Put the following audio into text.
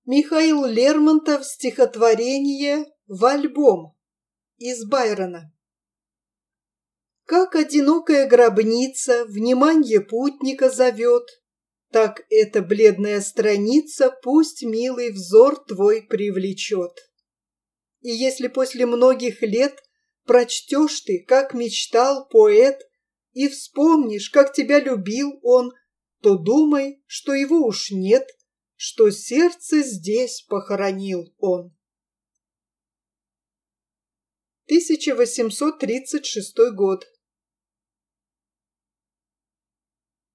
Михаил Лермонтов, стихотворение «В альбом» из Байрона. Как одинокая гробница вниманье путника зовет, так эта бледная страница пусть милый взор твой привлечет. И если после многих лет прочтешь ты, как мечтал поэт, и вспомнишь, как тебя любил он, то думай, что его уж нет, что сердце здесь похоронил он. 1836 год.